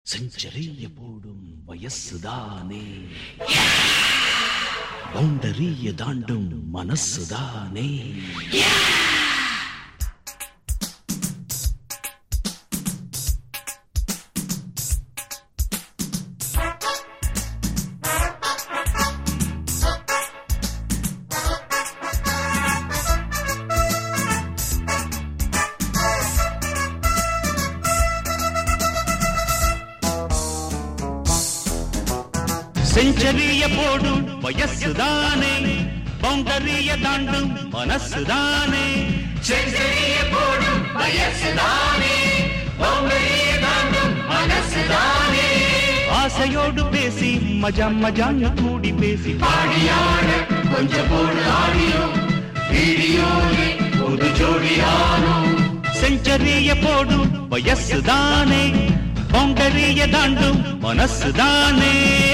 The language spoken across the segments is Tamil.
செஞ்சரிய போடும் வயசுதானே, பவுண்டரிய தாண்டும் மனசுதானே. செஞ்சரிய போடும் வயசுதானே, பவுண்டரிய தாண்டும் மனசுதானே. செஞ்சரிய போடும் வயசுதானே, பவுண்டரிய தாண்டும் மனசுதானே. ஆசையோடு பேசி மஜாம் மஜான்னு கூடி பேசி பாடியாட கொஞ்சம் போடு ஆடியோ, வீடியோவே புது ஜோடியானோ. செஞ்சரிய போடும் வயசுதானே, பவுண்டரிய தாண்டும் மனசுதானே.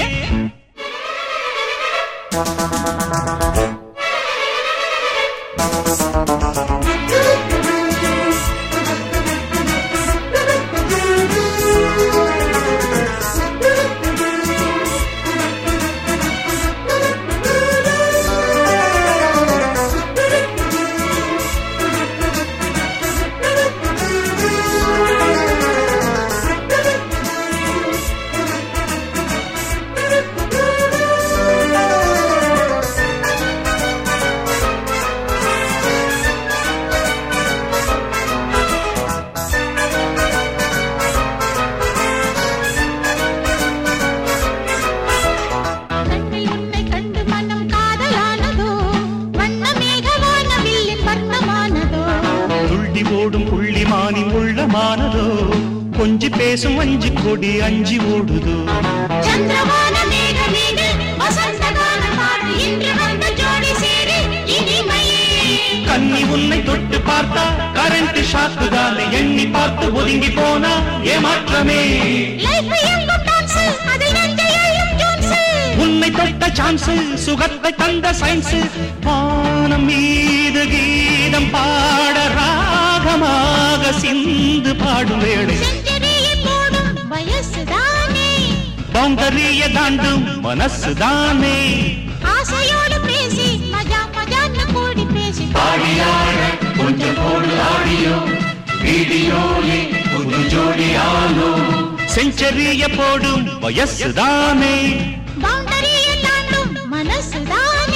ஓடும் புள்ளிமானி உள்ளமானதோ, கொஞ்சி பேசும் அஞ்சி கொடி அஞ்சி ஓடுதோ. சந்திரவான மேகமீது வசந்தகால பாடு இன்று வந்த ஜோடி சேரி இனிமையே. கண்ணி உன்னை தொட்டு பார்த்தா கரண்ட் ஷாக்குதானே, எண்ணி பார்த்து ஒதுங்கி போனா ஏமாற்றமே. லைஃப் எங்கும் டான்ஸ், அதில் நெஞ்சை எள்ளும் ஜோன்ஸ். உன்னை தொட்ட சான்ஸ், சுகத்தை தந்த சயின்ஸ். வானம் மீது கீதம் பாட ராகமாக சிந்து பாடும் வேளை. செஞ்சரிய போடும் வயசுதானே, பவுண்டரிய தாண்டும் மனசுதானே. ஆசையோடு பேசி மஜா மஜான்னு கூடி பேசி பாடியாட கொஞ்சம் போடு ஆடியோ, வீடியோவே புது ஜோடியானோ. செஞ்சரிய போடும் வயசுதானே, பவுண்டரிய தாண்டும் மனசுதானே.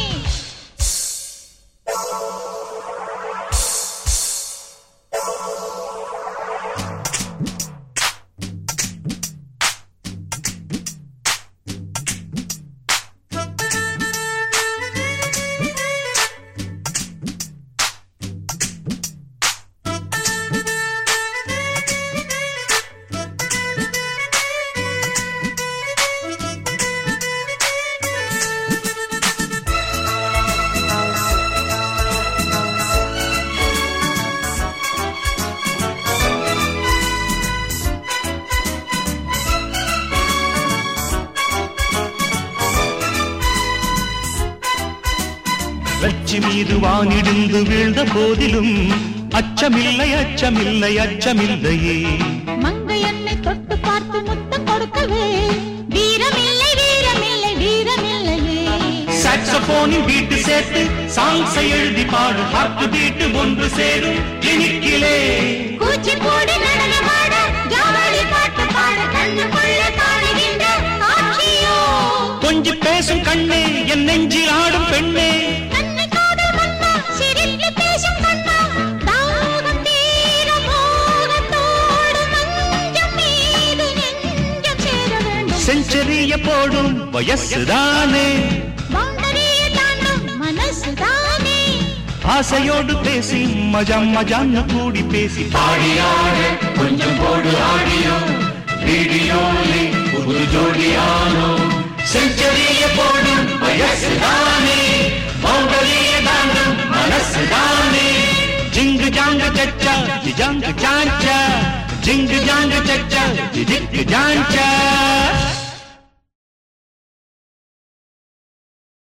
லட்சி மீது வானிடிந்து வீழ்ந்த போதிலும் அச்சமில்லை அச்சமில்லை அச்சமில்லையே. மங்கை என்னை தொட்டு பார்த்து முத்தம் கொடுக்கவே வீரமில்லை வீரமில்லை வீரமில்லையே. சாக்ஸபோனின் வீட்டு சேர்த்து சாங்ஸை எழுதி பாடு, ஹார்ட் பீட்டு ஒன்று சேரும் கிணிக்கிலே. கூச்சிப்பூடி நடனமாட ஜாவளி பாட்டு பாட கண்ணுக்குள்ள காணுகின்ற காட்சியோ. கொஞ்சி பேசும் கண்ணே, என் நெஞ்சில் ஆடும் பெண்ணே. கண்ணை காதல் மன்னா, சிரித்து பேசும் கண்ணா, தாகம் தீர மோகத்தோடு மஞ்சம் மீது நெஞ்சம் சேர வேண்டும். செஞ்சரிய போடும் வயசுதானே, பவுண்டரிய தாண்டும் மனசுதானே. ஆசையோடு பேசி மஜாம் மஜான்னு கூடி பேசி பாடியாட கொஞ்சம் போடு ஆடியோ, வீடியோவே புது ஜோடியானோ. செஞ்சரிய போடும் வயசுதானே, பவுண்டரிய தாண்டும் மனசுதானே. ஜிங்கு ஜாங்கு சச்சா ஜிஜாங்கு ஜாஞ்சா, ஜிங்கு ஜாங்கு சச்சா ஜிஜிக்கு ஜாஞ்சா.